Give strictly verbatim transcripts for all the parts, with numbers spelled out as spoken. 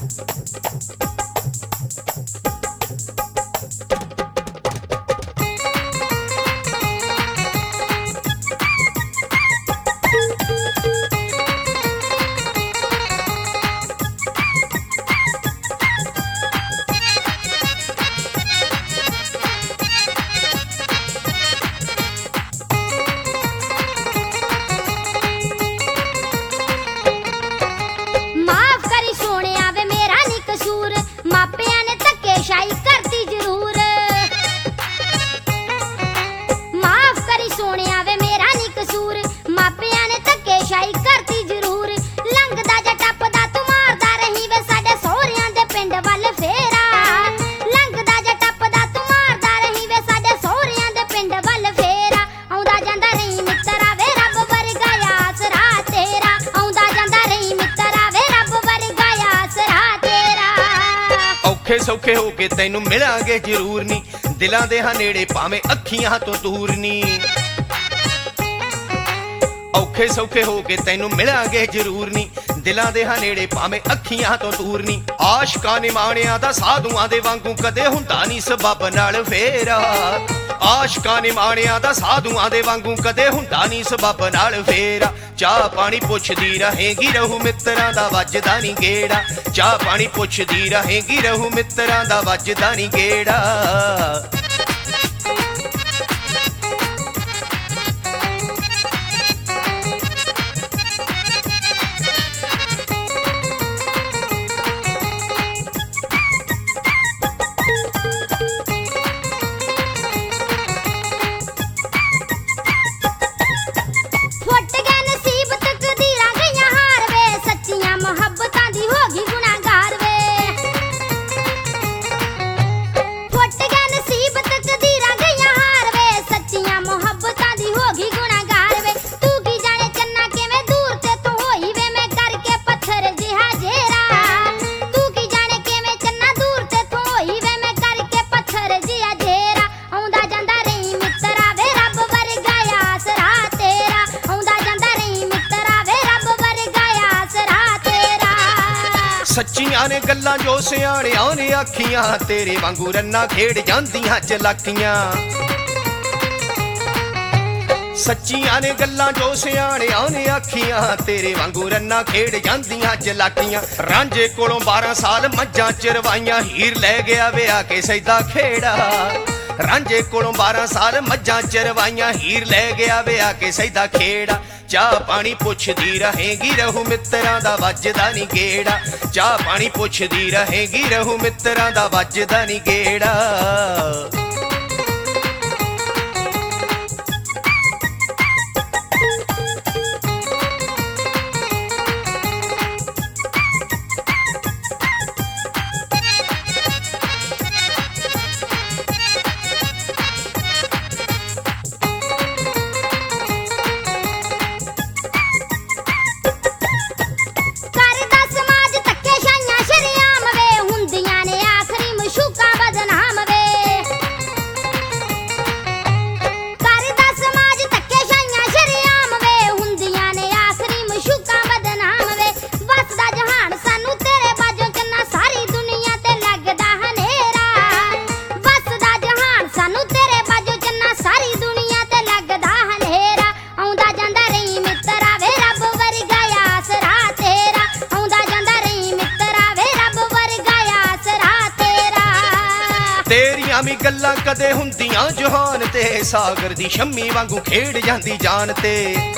ਔਖੇ ਸੌਖੇ ਹੋ ਕੇ ਤੈਨੂੰ ਮਿਲਾਂਗੇ ਜ਼ਰੂਰ ਨੀ, ਦਿਲਾਂ ਦੇ ਹਾਂ ਨੇੜੇ ਭਾਵੇਂ ਅੱਖੀਆਂ ਤੋਂ ਦੂਰ ਨੀ। ਔਖੇ ਸੌਖੇ ਹੋ ਕੇ ਤੈਨੂੰ ਮਿਲਾਂਗੇ ਜ਼ਰੂਰ ਨੀ, ਦਿਲਾਂ ਦੇ ਹਾਂ ਨੇੜੇ ਭਾਵੇਂ ਅੱਖੀਆਂ ਤੋਂ ਦੂਰ ਨੀ। ਆਸ਼ਕਾਂ ਨਿਮਾਣਿਆਂ ਦਾ ਸਾਧੂਆਂ ਦੇ ਵਾਂਗੂ ਕਦੇ ਹੁੰਦਾ ਨੀ ਸਬੱਬ ਨਾਲ ਫੇਰਾ। ਆਸ਼ਕਾਂ ਨਿਮਾਣਿਆਂ ਦਾ ਸਾਧੂਆਂ ਦੇ ਵਾਂਗੂ ਕਦੇ ਹੁੰਦਾ ਨੀ ਸਬੱਬ ਨਾਲ ਫੇਰਾ। ਚਾਹ ਪਾਣੀ ਪੁੱਛਦੀ ਰਹੇਗੀ ਰਹੂ ਮਿੱਤਰਾਂ ਦਾ ਵੱਜਦਾ ਨੀ ਗੇੜਾ। ਚਾਹ ਪਾਣੀ ਪੁੱਛਦੀ ਰਹੇਗੀ ਰਹੂ ਮਿੱਤਰਾਂ ਦਾ ਵੱਜਦਾ ਨੀ ਗੇੜਾ। ਸੱਚੀਆਂ ਨੇ ਗੱਲਾਂ ਜੋ ਸਿਆਣਿਆਂ ਨੇ ਆਖੀਆਂ, ਤੇਰੇ ਵਾਂਗੂ ਰੰਨਾ ਖੇਡ ਜਾਂਦੀਆਂ ਚਲਾਕੀਆਂ। ਸੱਚੀਆਂ ਨੇ ਗੱਲਾਂ ਜੋ ਸਿਆਣਿਆਂ ਨੇ ਆਖੀਆਂ, ਤੇਰੇ ਵਾਂਗੂ ਰੰਨਾ ਖੇਡ ਜਾਂਦੀਆਂ ਚਲਾਕੀਆਂ। ਰਾਂਝੇ ਕੋਲੋਂ ਬਾਰਾਂ ਸਾਲ ਮੱਝਾਂ ਚਰਵਾਈਆਂ, ਹੀਰ ਲੈ ਗਿਆ ਵਿਆਹ ਕੇ ਸੈਦਾ ਖੇੜਾ। ਰਾਂਝੇ ਕੋਲੋਂ ਬਾਰਾਂ ਸਾਲ ਮੱਝਾਂ ਚਰਵਾਈਆਂ, ਹੀਰ ਲੈ ਗਿਆ ਵਿਆਹ ਕੇ ਸੈਦਾ ਖੇੜਾ। ਚਾਹ ਪਾਣੀ ਪੁੱਛਦੀ ਰਹੇਗੀ ਰਹੂ ਮਿੱਤਰਾਂ ਦਾ ਵੱਜਦਾ ਨੀ ਗੇੜਾ। ਚਾਹ ਪਾਣੀ ਪੁੱਛਦੀ ਰਹੇਗੀ ਰਹੂ ਮਿੱਤਰਾਂ ਦਾ ਵੱਜਦਾ ਨੀ ਗੇੜਾ। ਤੇਰੀਆਂ ਵੀ ਗੱਲਾਂ ਕਦੇ ਹੁੰਦੀਆਂ ਜਹਾਨ ਤੇ, ਸਾਗਰ ਦੀ ਸ਼ੰਮੀ ਵਾਂਗੂ ਖੇਡ ਜਾਂਦੀ ਜਾਨ ਤੇ।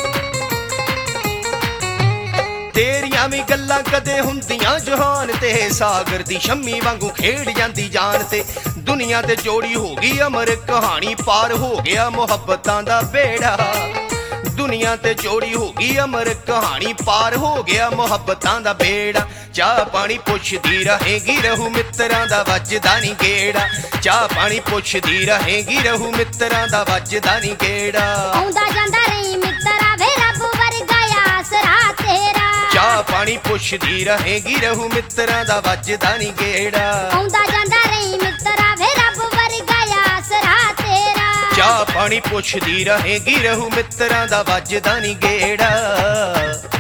ਤੇਰੀਆਂ ਵੀ ਗੱਲਾਂ ਕਦੇ ਹੁੰਦੀਆਂ ਜਹਾਨ ਤੇ, ਸਾਗਰ ਦੀ ਸ਼ੰਮੀ ਵਾਂਗੂ ਖੇਡ ਜਾਂਦੀ ਜਾਨ ਤੇ। ਦੁਨੀਆ ਤੇ ਜੋੜੀ ਹੋ ਗਈ ਅਮਰ ਕਹਾਣੀ, ਪਾਰ ਹੋ ਗਿਆ ਮੁਹੱਬਤਾਂ ਦਾ ਬੇੜਾ। ਦੁਨੀਆ ਤੇ ਜੋੜੀ ਹੋ ਗਈ ਅਮਰ ਕਹਾਣੀ, ਪਾਰ ਹੋ ਗਿਆ ਮੁਹੱਬਤਾਂ ਦਾ ਬੇੜਾ। ਚਾਹ ਪਾਣੀ ਪੁੱਛਦੀ ਰਹੇਗੀ ਰਹੂ ਮਿੱਤਰਾਂ ਦਾ ਵੱਜਦਾ ਨੀ ਗੇੜਾ। ਚਾਹ ਪਾਣੀ ਪੁੱਛਦੀ ਰਹੇਗੀ ਰਹੂ ਮਿੱਤਰਾਂ ਦਾ ਵੱਜਦਾ ਨੀ ਗੇੜਾ। ਆਉਂਦਾ ਜਾਂਦਾ ਰਹੀ ਮਿੱਤਰਾ ਵੇ ਰੱਬ ਵਰਗਾ ਆਸਰਾ ਤੇਰਾ। ਚਾਹ ਪਾਣੀ ਪੁੱਛਦੀ ਰਹੇਗੀ ਰਹੂ ਮਿੱਤਰਾਂ ਦਾ ਵੱਜਦਾ ਨੀ ਗੇੜਾ। ਆਉਂਦਾ ਜਾਂਦਾ ਰਹੀ ਮਿੱਤਰਾ ਵੇ ਰੱਬ ਵਰਗਾ ਆਸਰਾ ਤੇਰਾ। ਚਾਹ ਪਾਣੀ ਪੁੱਛਦੀ ਰਹੇਗੀ ਰਹੂ ਮਿੱਤਰਾਂ ਦਾ ਵੱਜਦਾ ਨੀ ਗੇੜਾ।